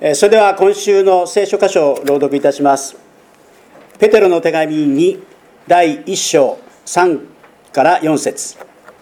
それでは今週の聖書箇所を朗読いたします。ペテロの手紙に第1章3から4節。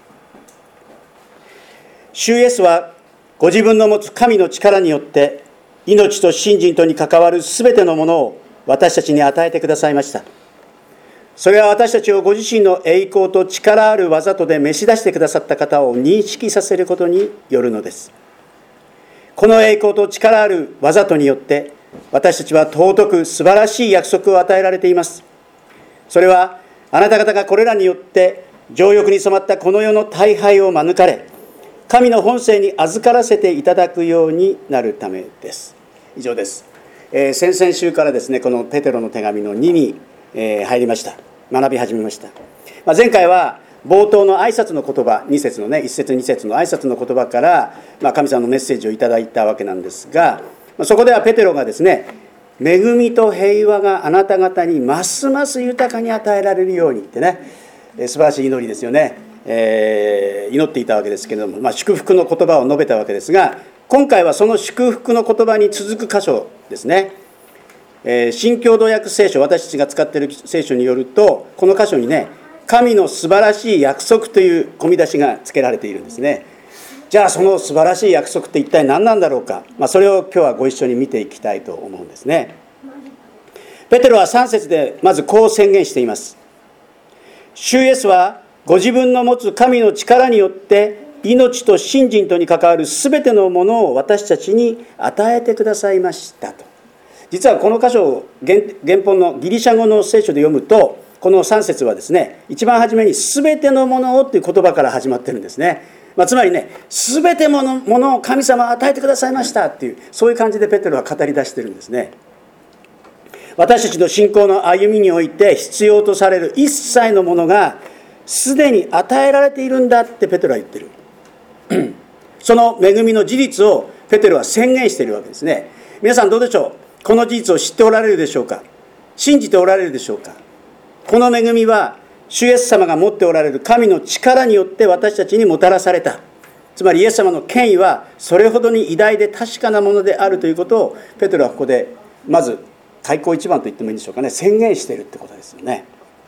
主イエスはご自分の持つ神の力によって命と信心とに関わるすべてのものを私たちに与えてくださいました。それは私たちをご自身の栄光と力ある技とで召し出してくださった方を認識させることによるのです。この栄光と力ある技とによって私たちは尊く素晴らしい約束を与えられています。それはあなた方がこれらによって情欲に染まったこの世の大敗を免れ、神の本性に預からせていただくようになるためです。以上です。先々週からですね、このペテロの手紙の2に入りました。学び始めました。前回は冒頭の挨拶の言葉、2節のね、1節2節の挨拶の言葉から、神様のメッセージをいただいたわけなんですが、そこではペテロがですね、恵みと平和があなた方にますます豊かに与えられるようにってね、素晴らしい祈りですよね。祈っていたわけですけれども、祝福の言葉を述べたわけですが、今回はその祝福の言葉に続く箇所ですね。新共同訳聖書、私たちが使っている聖書によると、この箇所にね、神の素晴らしい約束という込み出しが付けられているんですね。じゃあその素晴らしい約束って一体何なんだろうか、それを今日はご一緒に見ていきたいと思うんですね。ペテロは3節でまずこう宣言しています。主イエスはご自分の持つ神の力によって命と信心とに関わるすべてのものを私たちに与えてくださいましたと。実はこの箇所を原本のギリシャ語の聖書で読むと、この3節はですね、一番初めにすべてのものをという言葉から始まってるんですね。つまりね、すべてのものを神様は与えてくださいましたっていう、そういう感じでペテロは語り出してるんですね。私たちの信仰の歩みにおいて必要とされる一切のものがすでに与えられているんだってペテロは言ってる。その恵みの事実をペテロは宣言しているわけですね。皆さんどうでしょう。この事実を知っておられるでしょうか。信じておられるでしょうか。この恵みは主イエス様が持っておられる神の力によって私たちにもたらされた。つまりイエス様の権威はそれほどに偉大で確かなものであるということをペテロはここでまず開口一番と言ってもいいんでしょうかね、宣言しているってことですよね。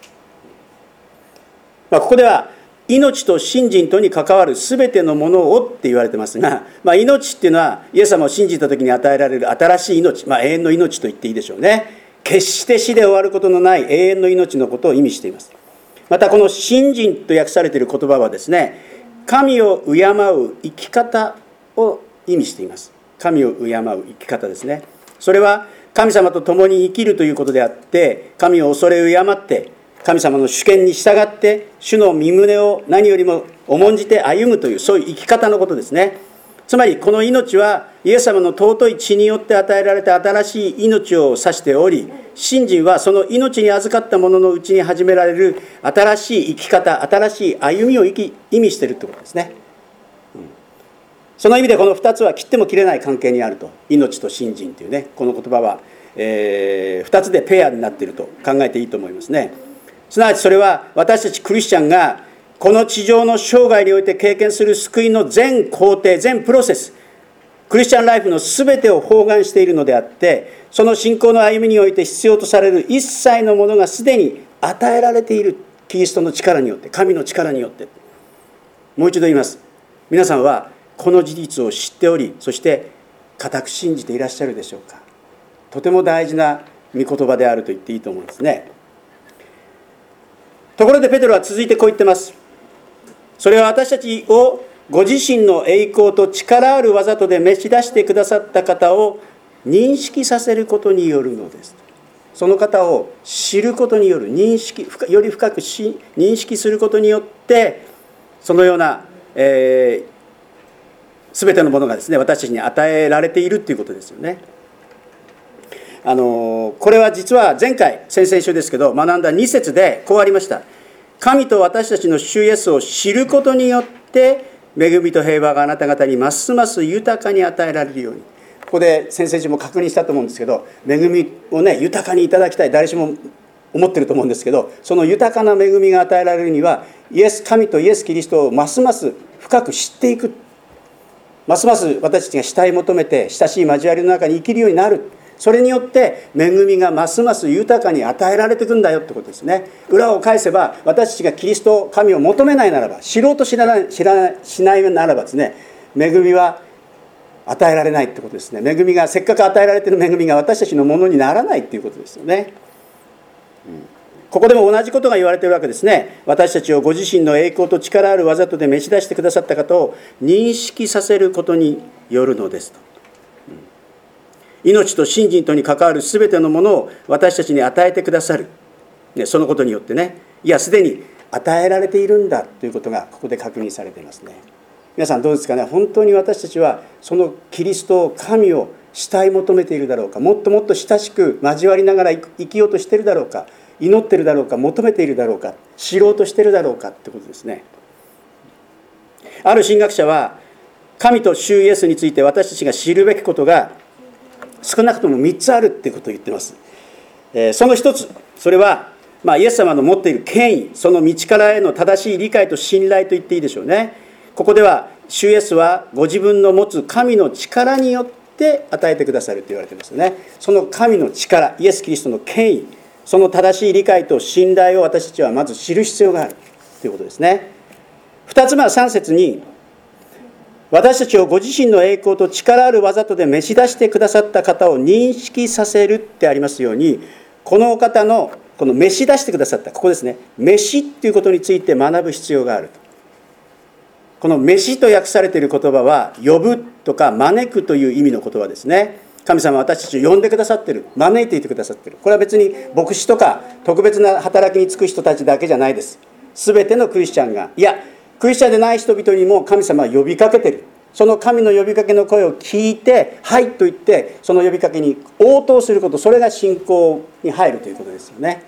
ここでは命と信心とに関わるすべてのものをって言われてますが、命っていうのはイエス様を信じた時に与えられる新しい命、永遠の命と言っていいでしょうね。決して死で終わることのない永遠の命のことを意味しています。またこの信心と訳されている言葉はですね、神を敬う生き方を意味しています。神を敬う生き方ですね。それは神様と共に生きるということであって、神を恐れ敬って神様の主権に従って主の御胸を何よりも重んじて歩むという、そういう生き方のことですね。つまりこの命はイエス様の尊い血によって与えられた新しい命を指しており、信心はその命に預かった者のうちに始められる新しい生き方、新しい歩みを意味しているということですね。その意味でこの2つは切っても切れない関係にあると。命と信心というね、この言葉は、2つでペアになっていると考えていいと思いますね。すなわちそれは私たちクリスチャンがこの地上の生涯において経験する救いの全工程、全プロセス、クリスチャンライフの全てを包含しているのであって、その信仰の歩みにおいて必要とされる一切のものがすでに与えられている。キリストの力によって、神の力によって。もう一度言います。皆さんはこの事実を知っており、そして固く信じていらっしゃるでしょうか。とても大事な御言葉であると言っていいと思うんですね。ところでペテロは続いてこう言ってます。それは私たちをご自身の栄光と力ある技とで召し出してくださった方を認識させることによるのです。その方を知ることによる認識、より深く認識することによって、そのような、全てのものがですね、私たちに与えられているということですよね。これは実は前回、先々週ですけど、学んだ2節でこうありました。神と私たちの主イエスを知ることによって恵みと平和があなた方にますます豊かに与えられるように。ここで先々週も確認したと思うんですけど、恵みをね、豊かにいただきたい、誰しも思ってると思うんですけど、その豊かな恵みが与えられるには神とイエス・キリストをますます深く知っていく。 ますます私たちが慕い求めて親しい交わりの中に生きるようになる。それによって恵みがますます豊かに与えられていくんだよってことですね。裏を返せば、私たちがキリスト神を求めないならば、知ろうとしないならばですね、恵みは与えられないってことですね。恵みが、せっかく与えられている恵みが私たちのものにならないっていうことですよね。ここでも同じことが言われているわけですね。私たちをご自身の栄光と力ある技とで召し出してくださった方を認識させることによるのですと。命と信心とに関わるすべてのものを私たちに与えてくださる、そのことによってね、いやすでに与えられているんだということがここで確認されていますね。皆さんどうですかね。本当に私たちはそのキリストを、神を慕い求めているだろうか、もっともっと親しく交わりながら生きようとしているだろうか、祈っているだろうか、求めているだろうか、知ろうとしているだろうかということですね。ある神学者は、神と主イエスについて私たちが知るべきことが少なくとも3つあるっていうことを言っています。その一つ、それは、イエス様の持っている権威、その道からへの正しい理解と信頼と言っていいでしょうね。ここでは主イエスはご自分の持つ神の力によって与えてくださると言われていますよね。その神の力、イエス・キリストの権威、その正しい理解と信頼を私たちはまず知る必要があるということですね。2つ目は3節に、私たちをご自身の栄光と力ある技とで召し出してくださった方を認識させるってありますように、このお方のこの召し出してくださった、ここですね、召しっていうことについて学ぶ必要があると。この召しと訳されている言葉は、呼ぶとか招くという意味の言葉ですね。神様は私たちを呼んでくださっている、招いていてくださっている。これは別に牧師とか特別な働きに就く人たちだけじゃないです。すべてのクリスチャンが、いやクリスチャンでない人々にも神様は呼びかけている。その神の呼びかけの声を聞いて、はいと言ってその呼びかけに応答すること、それが信仰に入るということですよね。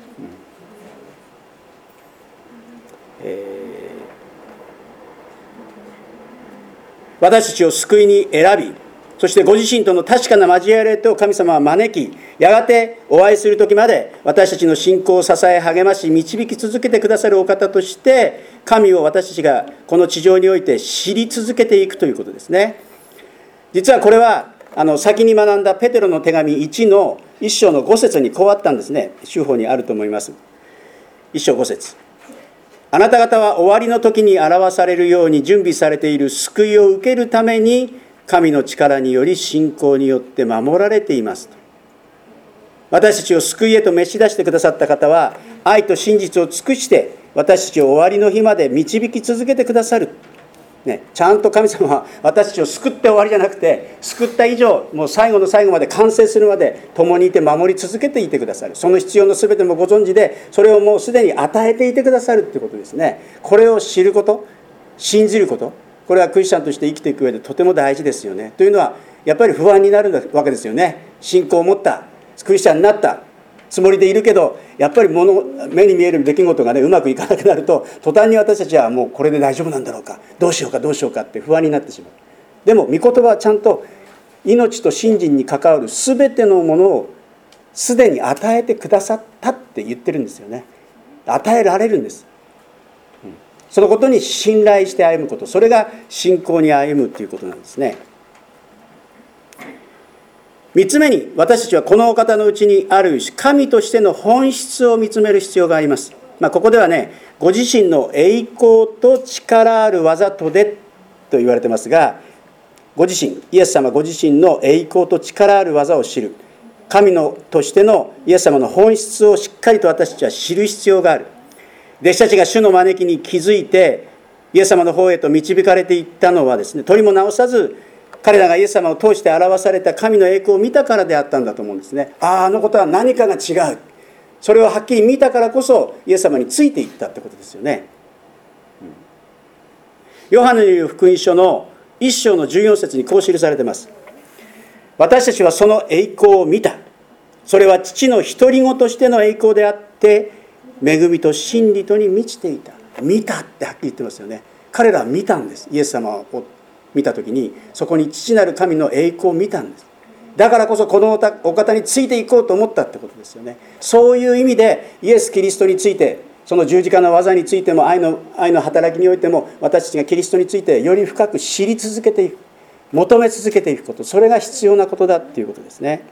私たちを救いに選び、そしてご自身との確かな交わりと神様は招き、やがてお会いする時まで私たちの信仰を支え励まし導き続けてくださるお方として、神を私たちがこの地上において知り続けていくということですね。実はこれは先に学んだペテロの手紙1の1章の5節にこうあったんですね。修法にあると思います。1章5節、あなた方は終わりの時に表されるように準備されている救いを受けるために、神の力により信仰によって守られていますと。私たちを救いへと召し出してくださった方は、愛と真実を尽くして私たちを終わりの日まで導き続けてくださる、ちゃんと神様は私たちを救って終わりじゃなくて、救った以上もう最後の最後まで完成するまで共にいて守り続けていてくださる。その必要の全てもご存知で、それをもうすでに与えていてくださるということですね。これを知ること、信じること、これはクリスチャンとして生きていく上でとても大事ですよね。というのはやっぱり不安になるわけですよね。信仰を持ったクリスチャンになったつもりでいるけど、やっぱり目に見える出来事がうまくいかなくなると、途端に私たちはもうこれで大丈夫なんだろうか、どうしようかって不安になってしまう。でも御言葉はちゃんと命と信心に関わる全てのものをすでに与えてくださったって言ってるんですよね。与えられるんです。そのことに信頼して歩むこと、それが信仰に歩むということなんですね。3つ目に、私たちはこのお方のうちにある神としての本質を見つめる必要があります。ここではね、ご自身の栄光と力ある技とでと言われてますが、ご自身、イエス様ご自身の栄光と力ある技を知る、神としてのイエス様の本質をしっかりと私たちは知る必要がある。弟子たちが主の招きに気づいてイエス様の方へと導かれていったのはですね、取りも直さず彼らがイエス様を通して表された神の栄光を見たからであったんだと思うんですね。あのことは何かが違う、それをはっきり見たからこそイエス様についていったってことですよね。ヨハネによる福音書の1章の14節にこう記されています。私たちはその栄光を見た。それは父の独り子としての栄光であって、恵みと真理とに満ちていた。見たってはっきり言ってますよね。彼らは見たんです。イエス様を見たときに、そこに父なる神の栄光を見たんです。だからこそこのお方についていこうと思ったってことですよね。そういう意味でイエス・キリストについてその十字架の技についても愛の働きにおいても、私たちがキリストについてより深く知り続けていく、求め続けていくこと、それが必要なことだということですね。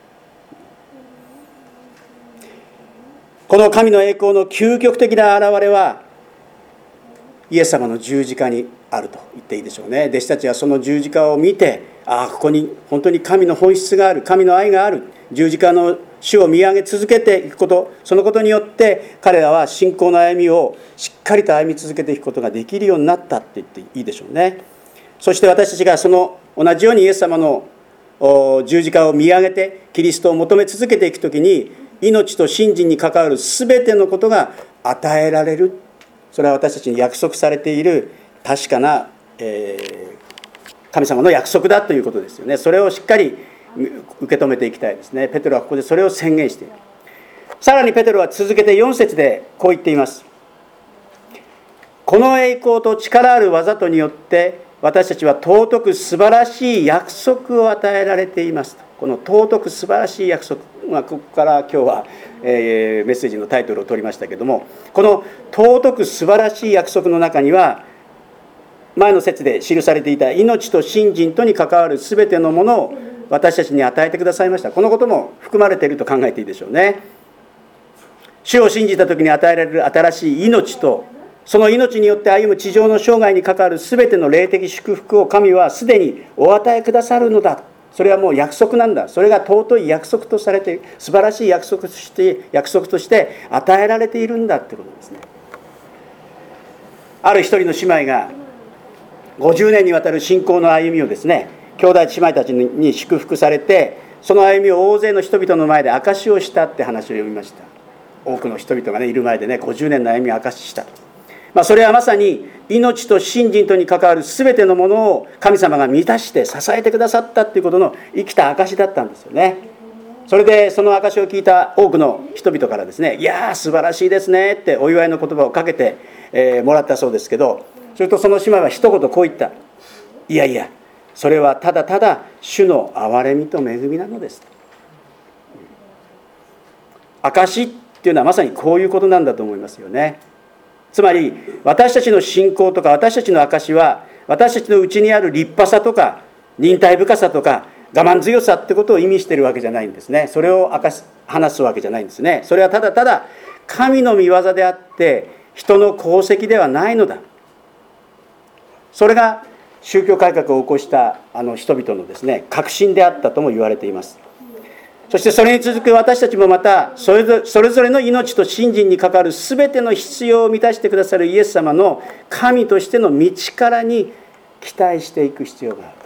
この神の栄光の究極的な現れはイエス様の十字架にあると言っていいでしょうね。弟子たちはその十字架を見て、ここに本当に神の本質がある、神の愛がある、十字架の主を見上げ続けていくこと、そのことによって彼らは信仰の歩みをしっかりと歩み続けていくことができるようになったって言っていいでしょうね。そして私たちがその同じようにイエス様の十字架を見上げてキリストを求め続けていくときに、命と信心に関わるすべてのことが与えられる、それは私たちに約束されている確かな、神様の約束だということですよね。それをしっかり受け止めていきたいですね。ペテロはここでそれを宣言している。さらにペテロは続けて4節でこう言っています。この栄光と力ある技とによって私たちは尊く素晴らしい約束を与えられていますと。この尊く素晴らしい約束、ここから今日は、メッセージのタイトルを取りましたけれども、この尊く素晴らしい約束の中には、前の節で記されていた命と信心とに関わるすべてのものを私たちに与えてくださいました。このことも含まれていると考えていいでしょうね。主を信じた時に与えられる新しい命と、その命によって歩む地上の生涯に関わるすべての霊的祝福を神はすでにお与えくださるのだ。それはもう約束なんだ。それが尊い約束とされている、素晴らしい約束として与えられているんだということですね。ある一人の姉妹が50年にわたる信仰の歩みをですね、兄弟姉妹たちに祝福されて、その歩みを大勢の人々の前で証しをしたって話を読みました。多くの人々がいる前でね、50年の歩みを証しした。それはまさに命と信心とに関わる全てのものを神様が満たして支えてくださったということの生きた証だったんですよね。それでその証を聞いた多くの人々からですね、いやー素晴らしいですねってお祝いの言葉をかけて、もらったそうですけど、するとその姉妹は一言こう言った。いやいや、それはただただ主の憐れみと恵みなのです。証っていうのはまさにこういうことなんだと思いますよね。つまり私たちの信仰とか私たちの証は、私たちのうちにある立派さとか忍耐深さとか我慢強さってことを意味しているわけじゃないんですね。それを話すわけじゃないんですね。それはただただ神の御業であって人の功績ではないのだ。それが宗教改革を起こした人々のですね、確信であったとも言われています。そしてそれに続く私たちもまたそれぞれの命と信心に関わる全ての必要を満たしてくださるイエス様の神としての道からに期待していく必要がある。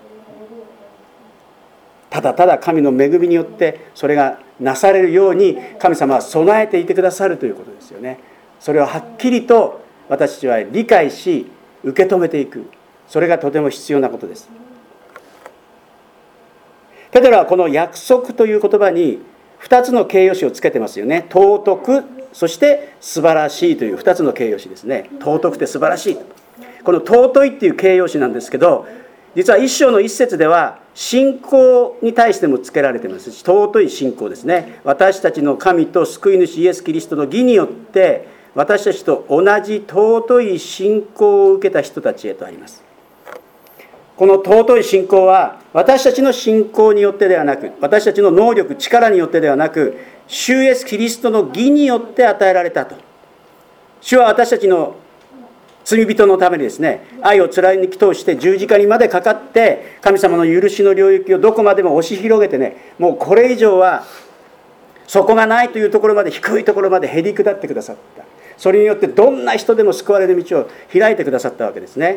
ただただ神の恵みによってそれがなされるように神様は備えていてくださるということですよね。それをはっきりと私たちは理解し受け止めていく、それがとても必要なことです。ペテロはこの約束という言葉に2つの形容詞をつけてますよね。尊く、そして素晴らしいという2つの形容詞ですね。尊くて素晴らしい。この尊いっていう形容詞なんですけど、実は一章の一節では信仰に対してもつけられていますし、尊い信仰ですね。私たちの神と救い主イエス・キリストの義によって私たちと同じ尊い信仰を受けた人たちへとあります。この尊い信仰は私たちの信仰によってではなく、私たちの能力、力によってではなく、主イエスキリストの義によって与えられたと。主は私たちの罪人のためにですね、愛を貫き通して十字架にまでかかって神様の許しの領域をどこまでも押し広げてね、もうこれ以上は底がないというところまで、低いところまでへり下ってくださった。それによってどんな人でも救われる道を開いてくださったわけですね。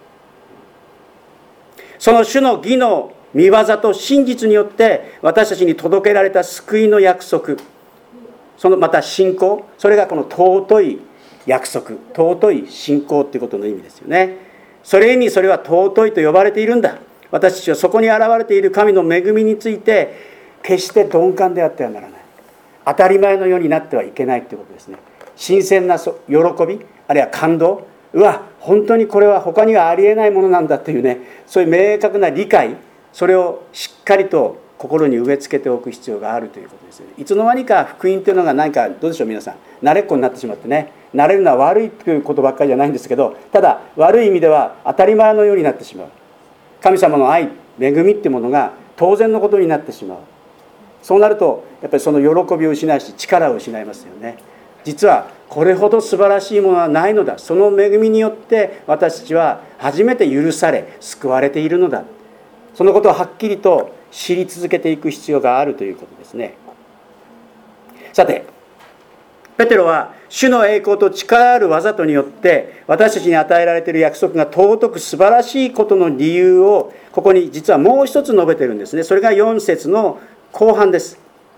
その主の義の御業と真実によって私たちに届けられた救いの約束、そのまた信仰、それがこの尊い約束、尊い信仰ということの意味ですよね。それは尊いと呼ばれているんだ。私たちはそこに現れている神の恵みについて決して鈍感であってはならない。当たり前のようになってはいけないということですね。新鮮な喜び、あるいは感動、本当にこれは他にはありえないものなんだというね、そういう明確な理解、それをしっかりと心に植え付けておく必要があるということですよね。いつの間にか福音というのが何かどうでしょう、皆さん慣れっこになってしまってね、慣れるのは悪いということばっかりじゃないんですけど、ただ悪い意味では当たり前のようになってしまう。神様の愛、恵みっていうものが当然のことになってしまう。そうなるとやっぱりその喜びを失うし、力を失いますよね。実はこれほど素晴らしいものはないのだ。その恵みによって私たちは初めて許され救われているのだ。そのことをはっきりと知り続けていく必要があるということですね。さて、ペテロは主の栄光と力ある技とによって私たちに与えられている約束が尊く素晴らしいことの理由をここに実はもう一つ述べているんですね。それが4節の後半です。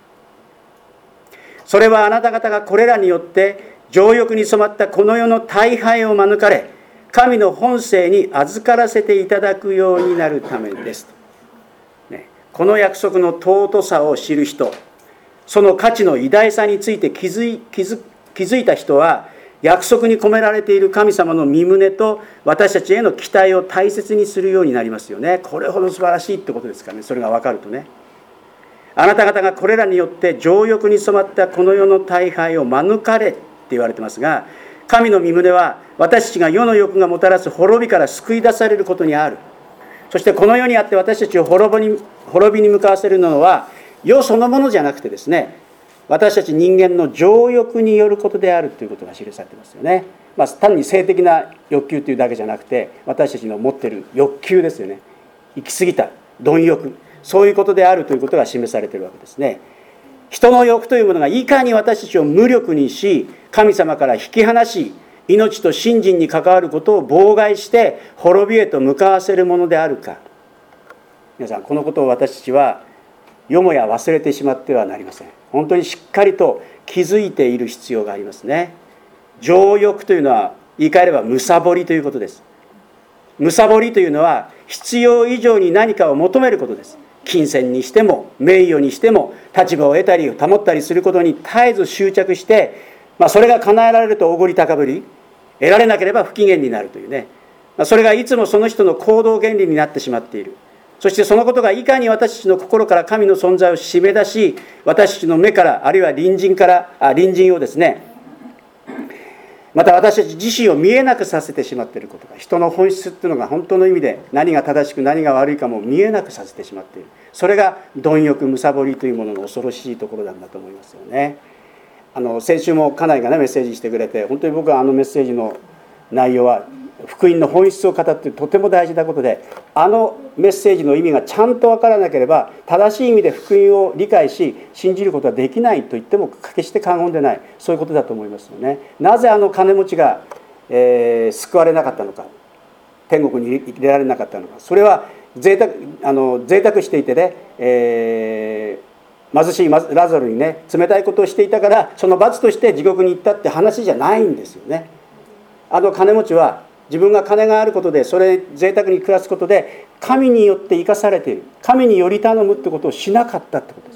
それはあなた方がこれらによって情欲に染まったこの世の大敗を免れ、神の本性に預からせていただくようになるためです。この約束の尊さを知る人、その価値の偉大さについて気づいた人は、約束に込められている神様の御胸と私たちへの期待を大切にするようになりますよね。これほど素晴らしいってことですからね。それが分かるとね。あなた方がこれらによって情欲に染まったこの世の大敗を免れって言われてますが、神の御胸は私たちが世の欲がもたらす滅びから救い出されることにある。そしてこの世にあって私たちを滅びに向かわせるのは世そのものじゃなくてですね、私たち人間の情欲によることであるということが記されていますよね。単に性的な欲求というだけじゃなくて、私たちの持っている欲求ですよね。行き過ぎた貪欲、そういうことであるということが示されているわけですね。人の欲というものがいかに私たちを無力にし、神様から引き離し、命と信心に関わることを妨害して滅びへと向かわせるものであるか。皆さん、このことを私たちはよもや忘れてしまってはなりません。本当にしっかりと気づいている必要がありますね。情欲というのは言い換えればむさぼりということです。むさぼりというのは必要以上に何かを求めることです。金銭にしても名誉にしても立場を得たり保ったりすることに絶えず執着して、それが叶えられるとおごり高ぶり、得られなければ不機嫌になるというね、それがいつもその人の行動原理になってしまっている。そしてそのことがいかに私たちの心から神の存在を締め出し、私たちの目からあるいは隣人をですね、また私たち自身を見えなくさせてしまっていることが、人の本質っていうのが本当の意味で何が正しく何が悪いかも見えなくさせてしまっている。それが貪欲むさぼりというものの恐ろしいところなんだと思いますよね。先週も家内がねメッセージしてくれて、本当に僕はメッセージの内容は福音の本質を語ってとても大事なことで、メッセージの意味がちゃんと分からなければ正しい意味で福音を理解し信じることはできないと言っても決して過言でない、そういうことだと思いますよね。なぜ金持ちが、救われなかったのか、天国に入れられなかったのか。それは贅沢していてね、貧しいラザロにね冷たいことをしていたからその罰として地獄に行ったって話じゃないんですよね。金持ちは自分が金があることでそれ贅沢に暮らすことで神によって生かされている、神により頼むってことをしなかったってことです。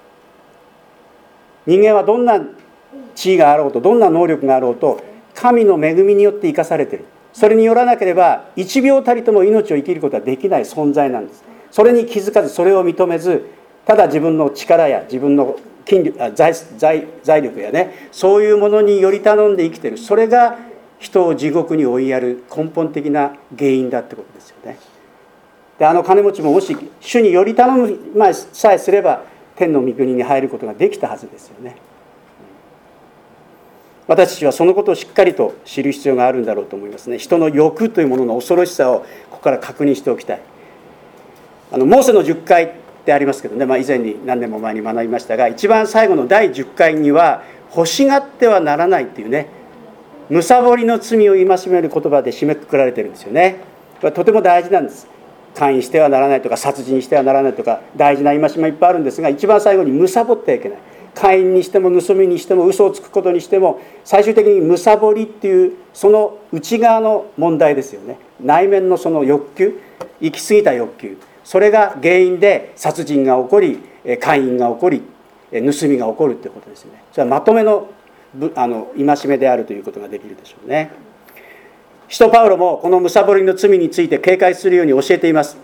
人間はどんな地位があろうとどんな能力があろうと神の恵みによって生かされている。それによらなければ1秒たりとも命を生きることはできない存在なんです。それに気づかずそれを認めず、ただ自分の力や自分の財力やね、そういうものにより頼んで生きている。それが人を地獄に追いやる根本的な原因だってことですよね。で金持ちももし主により頼むさえすれば天の御国に入ることができたはずですよね。私たちはそのことをしっかりと知る必要があるんだろうと思いますね。人の欲というものの恐ろしさをここから確認しておきたい。モーセの10回ってありますけどね、以前に何年も前に学びましたが、一番最後の第10回には欲しがってはならないっていうね、むさぼりの罪を戒める言葉で締めくくられてるんですよね。これとても大事なんです。姦淫してはならないとか殺人してはならないとか大事な戒めいっぱいあるんですが、一番最後にむさぼってはいけない。姦淫にしても盗みにしても嘘をつくことにしても最終的にむさぼりっていうその内側の問題ですよね。内面のその欲求、行き過ぎた欲求、それが原因で殺人が起こり姦淫が起こり盗みが起こるということですよね。それはまとめの戒めであるということができるでしょうね。使徒パウロもこのむさぼりの罪について警戒するように教えています。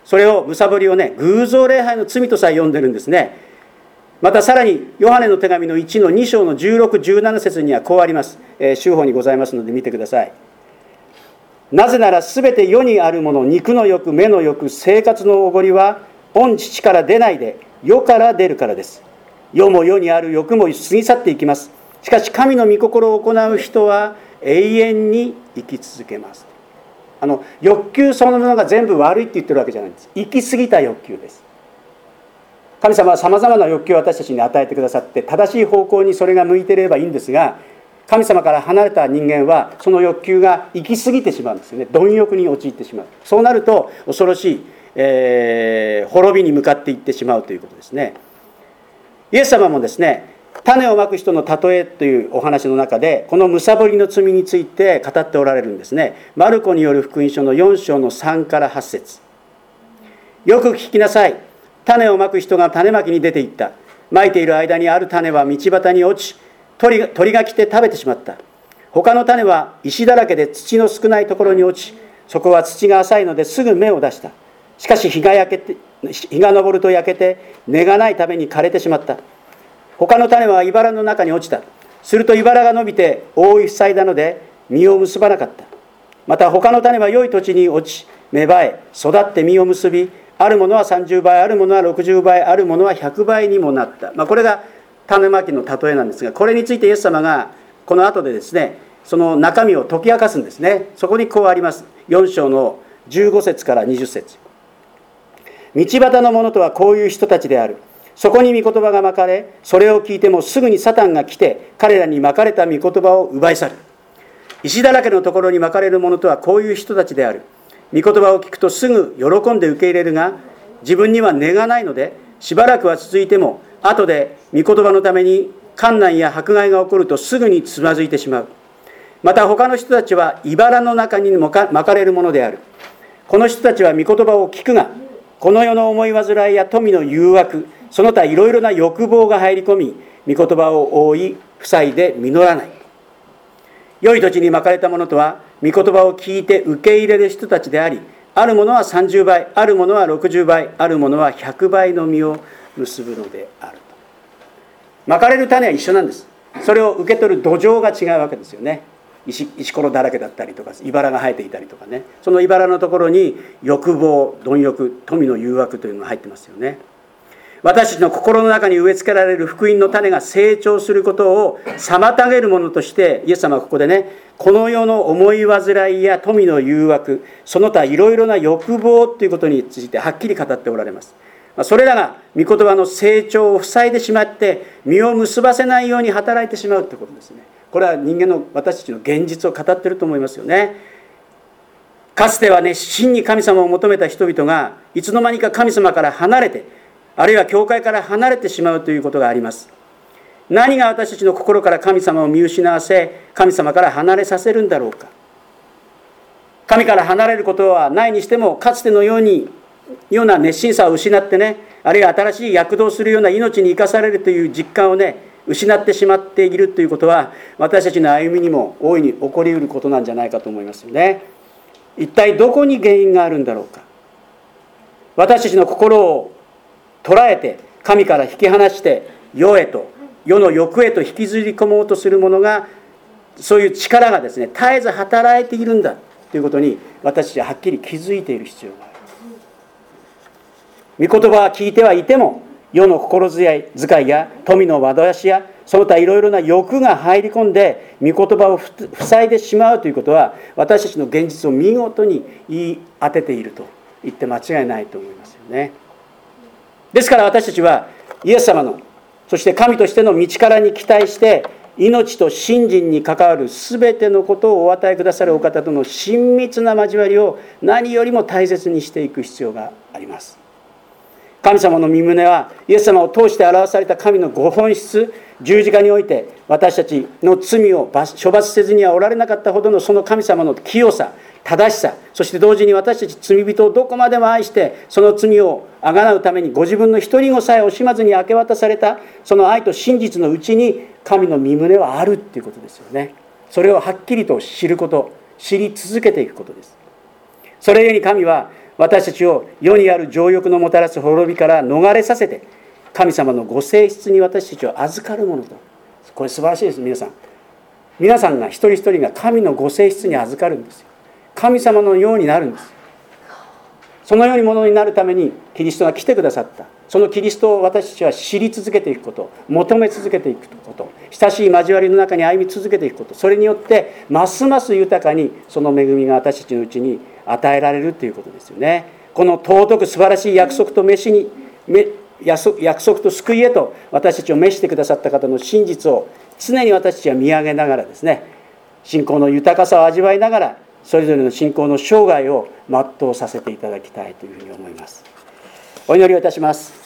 それを貪りをね、偶像礼拝の罪とさえ呼んでるんですね。またさらにヨハネの手紙の1の2章の16、17節にはこうあります。修法にございますので見てください。なぜならすべて世にあるもの、肉の欲、目の欲、生活のおごりは御父から出ないで世から出るからです。世も世にある欲も過ぎ去っていきます。しかし神の御心を行う人は永遠に生き続けます。欲求そのものが全部悪いって言ってるわけじゃないんです。行き過ぎた欲求です。神様はさまざまな欲求を私たちに与えてくださって、正しい方向にそれが向いていればいいんですが、神様から離れた人間はその欲求が行き過ぎてしまうんですよね。貪欲に陥ってしまう。そうなると恐ろしい、滅びに向かっていってしまうということですね。イエス様もですね、種をまく人の例えというお話の中でこの貪りの罪について語っておられるんですね。マルコによる福音書の4章の3から8節。よく聞きなさい。種をまく人が種まきに出て行った。まいている間にある種は道端に落ち、鳥が来て食べてしまった。他の種は石だらけで土の少ないところに落ち、そこは土が浅いのですぐ芽を出した。しかし日が昇ると焼けて根がないために枯れてしまった。他の種は茨の中に落ちた。すると茨が伸びて覆い塞いだので実を結ばなかった。また他の種は良い土地に落ち、芽生え育って実を結び、あるものは30倍、あるものは60倍、あるものは100倍にもなった。これが種まきの例えなんですが、これについてイエス様がこの後でですね、その中身を解き明かすんですね。そこにこうあります。4章の15節から20節。道端の者とはこういう人たちである。そこに御言葉がまかれ、それを聞いてもすぐにサタンが来て彼らにまかれた御言葉を奪い去る。石だらけのところにまかれる者とはこういう人たちである。御言葉を聞くとすぐ喜んで受け入れるが、自分には根がないのでしばらくは続いても、後で御言葉のために患難や迫害が起こるとすぐにつまずいてしまう。また他の人たちは茨の中にまかれるものである。この人たちは御言葉を聞くが、この世の思い煩いや富の誘惑、その他いろいろな欲望が入り込み、御言葉を覆い塞いで実らない。良い土地にまかれたものとは、御言葉を聞いて受け入れる人たちであり、あるものは30倍、あるものは60倍、あるものは100倍の実を結ぶのであると。まかれる種は一緒なんです。それを受け取る土壌が違うわけですよね。石ころだらけだったりとか、茨が生えていたりとかね、その茨のところに欲望、貪欲、富の誘惑というのが入ってますよね。私たちの心の中に植え付けられる福音の種が成長することを妨げるものとして、イエス様はここでね、この世の思い煩いや富の誘惑、その他いろいろな欲望ということについてはっきり語っておられます。それらが御言葉の成長を塞いでしまって実を結ばせないように働いてしまうということですね。これは人間の私たちの現実を語っていると思いますよね。かつては熱心に神様を求めた人々がいつの間にか神様から離れて、あるいは教会から離れてしまうということがあります。何が私たちの心から神様を見失わせ、神様から離れさせるんだろうか。神から離れることはないにしても、かつてのような熱心さを失ってね、あるいは新しい躍動するような命に生かされるという実感をね、失ってしまっているということは、私たちの歩みにも大いに起こりうることなんじゃないかと思いますよね。一体どこに原因があるんだろうか。私たちの心を捉えて神から引き離して世の欲へと引きずり込もうとするものが、そういう力がですね、絶えず働いているんだということに私たちははっきり気づいている必要がある。御言葉は聞いてはいても、世の心遣いや富の惑わしやその他いろいろな欲が入り込んで御言葉を塞いでしまうということは、私たちの現実を見事に言い当てていると言って間違いないと思いますよね。ですから私たちはイエス様の、そして神としての道からに期待して、命と信心に関わる全てのことをお与えくださるお方との親密な交わりを何よりも大切にしていく必要があります。神様の御胸はイエス様を通して表された神のご本質、十字架において私たちの罪を処罰せずにはおられなかったほどのその神様の清さ、正しさ、そして同時に私たち罪人をどこまでも愛して、その罪をあがなうためにご自分の一人子さえ惜しまずに明け渡された、その愛と真実のうちに神の御胸はあるっていうことですよね。それをはっきりと知ること、知り続けていくことです。それゆえに神は私たちを世にある情欲のもたらす滅びから逃れさせて、神様のご性質に私たちを預かるものと。これ素晴らしいです。皆さんが一人一人が神のご性質に預かるんですよ。神様のようになるんです。そのようにものになるためにキリストが来てくださった。そのキリストを私たちは知り続けていくこと、求め続けていくこと、親しい交わりの中に歩み続けていくこと、それによってますます豊かにその恵みが私たちのうちに与えられるということですよね。この尊く素晴らしい約束と約束と救いへと私たちを召してくださった方の真実を常に私たちは見上げながらですね、信仰の豊かさを味わいながらそれぞれの信仰の生涯を全うさせていただきたいというふうに思います。お祈りをいたします。